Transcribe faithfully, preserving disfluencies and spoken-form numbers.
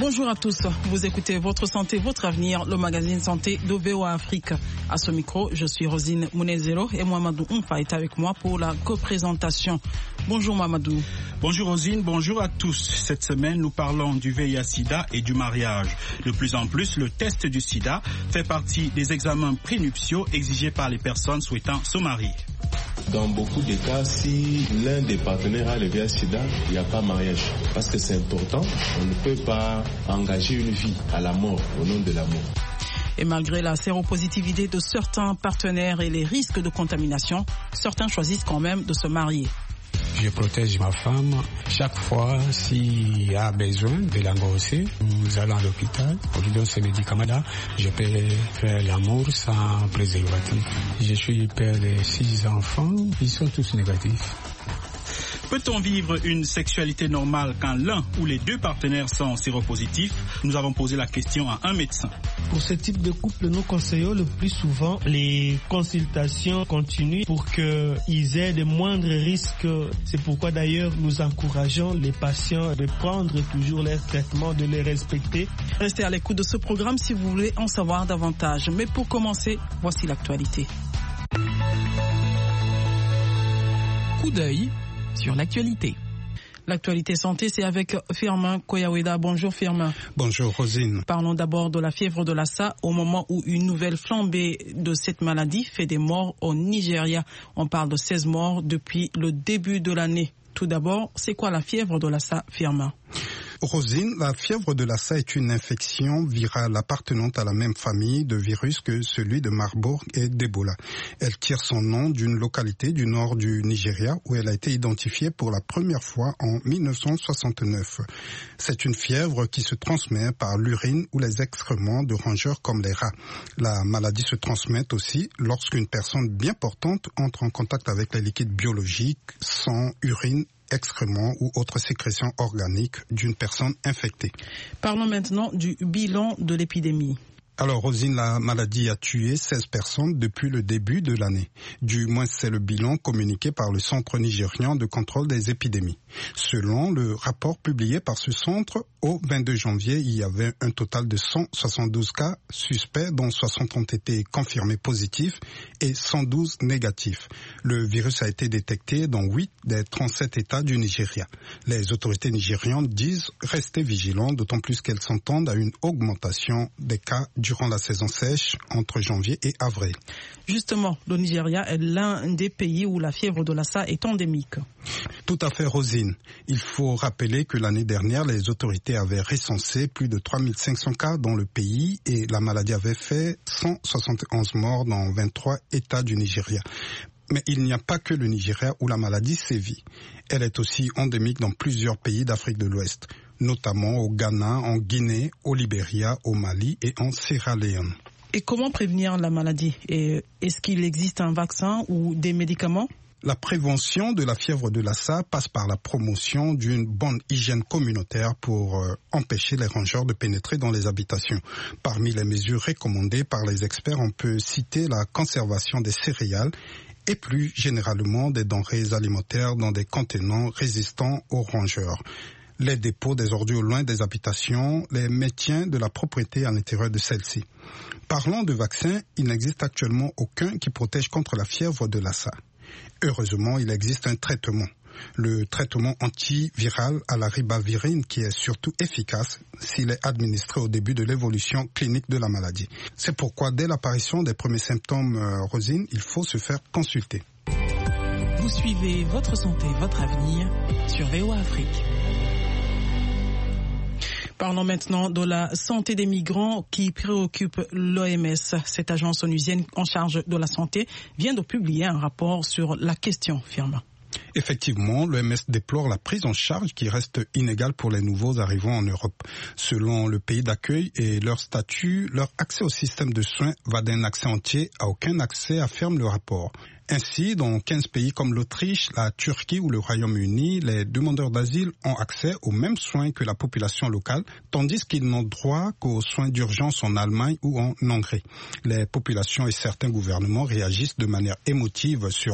Bonjour à tous, vous écoutez Votre Santé, Votre Avenir, le magazine Santé de V O A Afrique. À ce micro, je suis Rosine Mounezero et Mamadou Oumfa est avec moi pour la coprésentation. Bonjour Mamadou. Bonjour Rosine, bonjour à tous. Cette semaine, nous parlons du V I H sida et du mariage. De plus en plus, le test du sida fait partie des examens prénuptiaux exigés par les personnes souhaitant se marier. Dans beaucoup de cas, si l'un des partenaires a le V I H sida, il n'y a pas mariage. Parce que c'est important, on ne peut pas engager une vie à la mort au nom de l'amour. Et malgré la séropositivité de certains partenaires et les risques de contamination, certains choisissent quand même de se marier. Je protège ma femme. Chaque fois, s'il y a besoin de l'engrosser, nous allons à l'hôpital. On lui donne ces médicaments-là. Je peux faire l'amour sans préservatif. Je suis père de six enfants. Ils sont tous négatifs. Peut-on vivre une sexualité normale quand l'un ou les deux partenaires sont séropositifs? Nous avons posé la question à un médecin. Pour ce type de couple, nous conseillons le plus souvent les consultations continues pour qu'ils aient de moindres risques. C'est pourquoi d'ailleurs nous encourageons les patients de prendre toujours leur traitement, de les respecter. Restez à l'écoute de ce programme si vous voulez en savoir davantage. Mais pour commencer, voici l'actualité. Coup d'œil sur l'actualité. L'actualité santé, c'est avec Firmin Koyaweda. Bonjour Firmin. Bonjour Rosine. Parlons d'abord de la fièvre de Lassa au moment où une nouvelle flambée de cette maladie fait des morts au Nigeria. On parle de seize morts depuis le début de l'année. Tout d'abord, c'est quoi la fièvre de Lassa, Firmin? Rosine, la fièvre de Lassa est une infection virale appartenant à la même famille de virus que celui de Marburg et d'Ebola. Elle tire son nom d'une localité du nord du Nigeria où elle a été identifiée pour la première fois en mille neuf cent soixante-neuf. C'est une fièvre qui se transmet par l'urine ou les excréments de rongeurs comme les rats. La maladie se transmet aussi lorsqu'une personne bien portante entre en contact avec les liquides biologiques, sang, urine, excréments ou autres sécrétions organiques d'une personne infectée. Parlons maintenant du bilan de l'épidémie. Alors Rosine, la maladie a tué seize personnes depuis le début de l'année. Du moins, c'est le bilan communiqué par le Centre nigérian de contrôle des épidémies. Selon le rapport publié par ce centre, au vingt-deux janvier, il y avait un total de cent soixante-douze cas suspects, dont soixante ont été confirmés positifs et cent douze négatifs. Le virus a été détecté dans huit des trente-sept États du Nigeria. Les autorités nigérianes disent rester vigilants, d'autant plus qu'elles s'entendent à une augmentation des cas durant la saison sèche entre janvier et avril. Justement, le Nigeria est l'un des pays où la fièvre de Lassa est endémique. Tout à fait, Rosine. Il faut rappeler que l'année dernière, les autorités avaient recensé plus de trois mille cinq cents cas dans le pays et la maladie avait fait cent soixante et onze morts dans vingt-trois États du Nigeria. Mais il n'y a pas que le Nigeria où la maladie sévit. Elle est aussi endémique dans plusieurs pays d'Afrique de l'Ouest, notamment au Ghana, en Guinée, au Libéria, au Mali et en Sierra Leone. Et comment prévenir la maladie? Et est-ce qu'il existe un vaccin ou des médicaments? La prévention de la fièvre de Lassa passe par la promotion d'une bonne hygiène communautaire pour euh, empêcher les rongeurs de pénétrer dans les habitations. Parmi les mesures recommandées par les experts, on peut citer la conservation des céréales et plus généralement des denrées alimentaires dans des contenants résistants aux rongeurs. Les dépôts des ordures loin des habitations, les maintien de la propriété à l'intérieur de celles-ci. Parlant de vaccins, il n'existe actuellement aucun qui protège contre la fièvre de Lassa. Heureusement, il existe un traitement. Le traitement antiviral à la ribavirine qui est surtout efficace s'il est administré au début de l'évolution clinique de la maladie. C'est pourquoi dès l'apparition des premiers symptômes, euh, Rosine, il faut se faire consulter. Vous suivez Votre Santé, Votre Avenir sur V O A Afrique. Parlons maintenant de la santé des migrants qui préoccupe l'O M S. Cette agence onusienne en charge de la santé vient de publier un rapport sur la question, Firmin. Effectivement, l'O M S déplore la prise en charge qui reste inégale pour les nouveaux arrivants en Europe. Selon le pays d'accueil et leur statut, leur accès au système de soins va d'un accès entier à aucun accès, affirme le rapport. Ainsi, dans quinze pays comme l'Autriche, la Turquie ou le Royaume-Uni, les demandeurs d'asile ont accès aux mêmes soins que la population locale, tandis qu'ils n'ont droit qu'aux soins d'urgence en Allemagne ou en Hongrie. Les populations et certains gouvernements réagissent de manière émotive sur